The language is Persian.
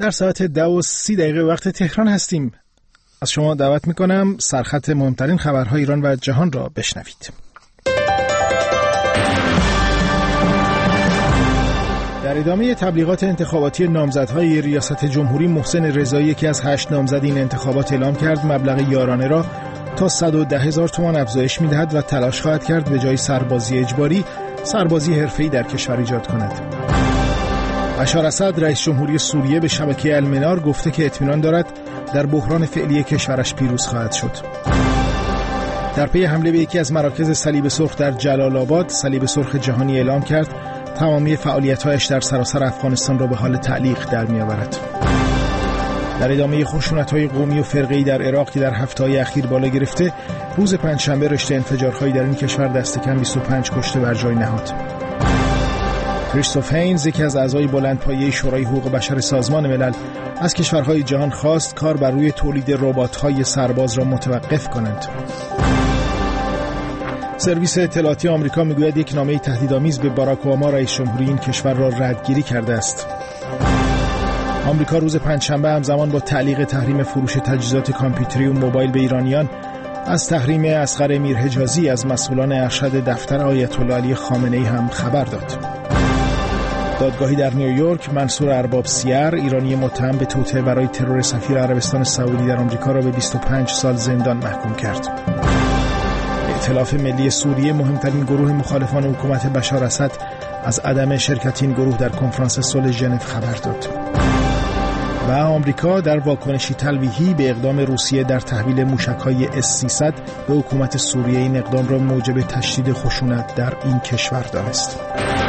در ساعت 10:30 وقت تهران هستیم. از شما دعوت میکنم سرخط مهمترین خبرهای ایران و جهان را بشنوید. در ادامه تبلیغات انتخاباتی نامزدهای ریاست جمهوری، محسن رضایی یکی از 8 نامزد این انتخابات اعلام کرد مبلغ یارانه را تا 110,000 تومان افزایش می‌دهد و تلاش خواهد کرد به جای سربازی اجباری، سربازی حرفه‌ای در کشور ایجاد کند. بشار اسد رئیس جمهوری سوریه به شبکه المنار گفته که اطمینان دارد در بحران فعلی کشورش پیروز خواهد شد. در پی حمله به یکی از مراکز صلیب سرخ در جلال آباد، صلیب سرخ جهانی اعلام کرد تمامی فعالیت‌هایش در سراسر افغانستان را به حال تعلیق در می‌آورد. در ادامه خشونت‌های قومی و فرقه‌ای در عراق که در هفته‌های اخیر بالا گرفته، روز پنجشنبه رشته انفجارهایی در این کشور دست کم 25 کشته بر جای نهاد. کریستوف هینز، یکی از اعضای بلندپایه شورای حقوق بشر سازمان ملل، از کشورهای جهان خواست کار بر روی تولید ربات‌های سرباز را متوقف کنند. سرویس اطلاعاتی آمریکا میگوید یک نامه تهدیدآمیز به باراک اوباما رئیس جمهوری این کشور را ردگیری کرده است. آمریکا روز پنجشنبه همزمان با تعلیق تحریم فروش تجهیزات کامپیوتری و موبایل به ایرانیان، از تحریم اصغر میرحجازی از مسئولان ارشد دفتر آیت الله علی خامنه‌ای هم خبر داد. دادگاهی در نیویورک منصور ارباب سیر، ایرانی متهم به توطئه برای ترور سفیر عربستان سعودی در آمریکا، را به 25 سال زندان محکوم کرد. ائتلاف ملی سوریه، مهمترین گروه مخالفان حکومت بشار اسد، از عدم شرکت این گروه در کنفرانس صلح ژنو خبر داد. و آمریکا در واکنشی تلویحی به اقدام روسیه در تحویل موشک‌های S-300 به حکومت سوریه این اقدام را موجب تشدید خشونت در این کشور دانست.